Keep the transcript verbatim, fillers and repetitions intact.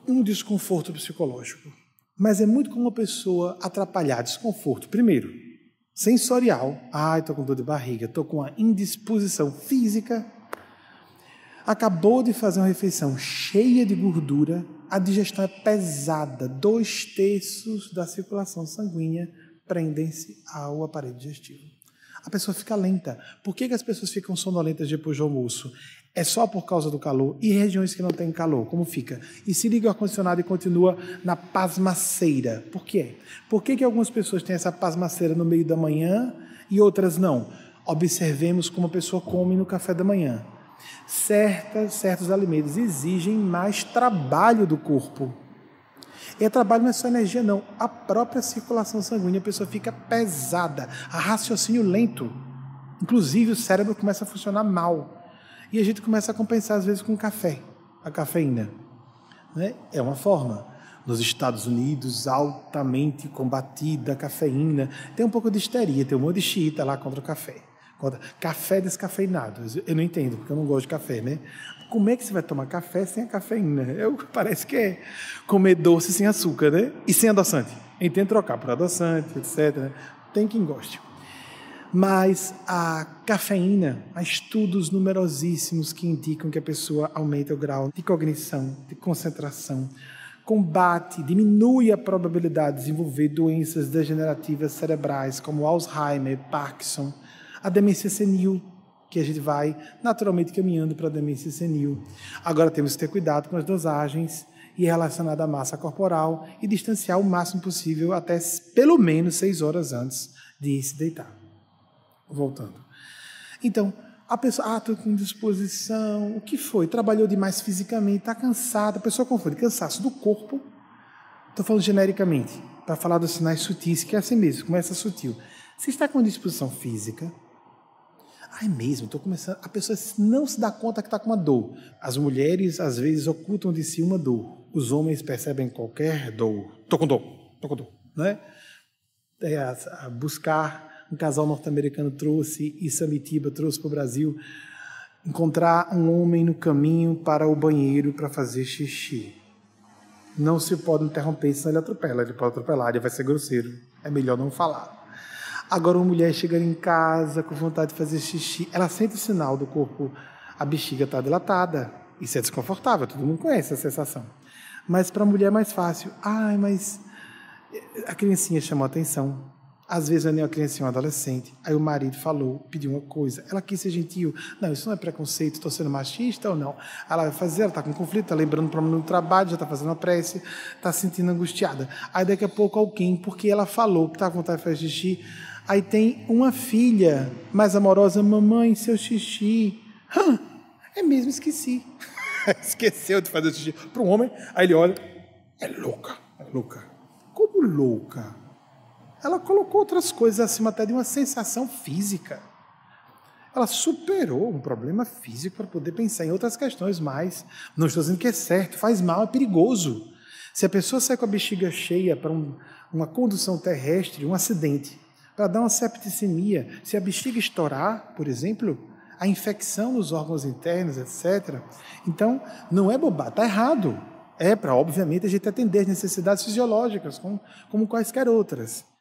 um desconforto psicológico, mas é muito como uma pessoa atrapalhar. Desconforto, primeiro, sensorial. Ai, estou com dor de barriga, estou com uma indisposição física. Acabou de fazer uma refeição cheia de gordura, a digestão é pesada, dois terços da circulação sanguínea prendem-se ao aparelho digestivo. A pessoa fica lenta. Por que que as pessoas ficam sonolentas depois do almoço? É só por causa do calor? E regiões que não têm calor, como fica? E se liga o ar-condicionado e continua na pasmaceira. Por quê? Por que que algumas pessoas têm essa pasmaceira no meio da manhã e outras não? Observemos como a pessoa come no café da manhã. Certas, certos alimentos exigem mais trabalho do corpo. E trabalho não é só energia, não. A própria circulação sanguínea, a pessoa fica pesada, a raciocínio lento. Inclusive, o cérebro começa a funcionar mal. E a gente começa a compensar, às vezes, com café, a cafeína. Né? É uma forma. Nos Estados Unidos, altamente combatida a cafeína. Tem um pouco de histeria, tem um monte de xiita lá contra o café. Contra café descafeinado. Eu não entendo, porque eu não gosto de café, né? Como é que você vai tomar café sem a cafeína? Eu, parece que é comer doce sem açúcar, né? E sem adoçante. Entendo trocar por adoçante, etcétera. Tem quem goste. Mas a cafeína, há estudos numerosíssimos que indicam que a pessoa aumenta o grau de cognição, de concentração, combate, diminui a probabilidade de desenvolver doenças degenerativas cerebrais como Alzheimer, Parkinson, a demência senil, que a gente vai naturalmente caminhando para a demência senil. Agora temos que ter cuidado com as dosagens e relacionado à massa corporal e distanciar o máximo possível até pelo menos seis horas antes de se deitar. Voltando. Então, a pessoa, ah, estou com disposição, o que foi? Trabalhou demais fisicamente, está cansada, a pessoa confunde cansaço do corpo, estou falando genericamente, para falar dos sinais sutis, que é assim mesmo, começa sutil. Você está com disposição física, ah, é mesmo, estou começando, a pessoa não se dá conta que está com uma dor. As mulheres, às vezes, ocultam de si uma dor, os homens percebem qualquer dor, estou com dor, estou com dor, né? É, a, a buscar... Um casal norte-americano trouxe, Isamitiba trouxe para o Brasil, encontrar um homem no caminho para o banheiro para fazer xixi. Não se pode interromper, senão ele atropela. Ele pode atropelar, ele vai ser grosseiro. É melhor não falar. Agora, uma mulher chegando em casa com vontade de fazer xixi, ela sente o sinal do corpo, a bexiga está dilatada. Isso é desconfortável, todo mundo conhece essa sensação. Mas para a mulher é mais fácil. Ai, mas a criancinha chamou a atenção. Às vezes, eu nem uma criancinha, um adolescente. Aí o marido falou, pediu uma coisa. Ela quis ser gentil. Não, isso não é preconceito, estou sendo machista ou não? Ela vai fazer, ela está com conflito, está lembrando o problema no trabalho, já está fazendo uma prece, está se sentindo angustiada. Aí daqui a pouco alguém, porque ela falou que está com vontade de fazer xixi, aí tem uma filha mais amorosa, mamãe, seu xixi. Hã? É mesmo, esqueci. Esqueceu de fazer xixi. Para um homem, aí ele olha, é louca, é louca. Como louca? Ela colocou outras coisas acima até de uma sensação física. Ela superou um problema físico para poder pensar em outras questões mais. Não estou dizendo que é certo, faz mal, é perigoso. Se a pessoa sai com a bexiga cheia para um, uma condução terrestre, um acidente, para dar uma septicemia, se a bexiga estourar, por exemplo, a infecção nos órgãos internos, etcétera. Então, não é bobagem, está errado. É para, obviamente, a gente atender as necessidades fisiológicas, como, como quaisquer outras.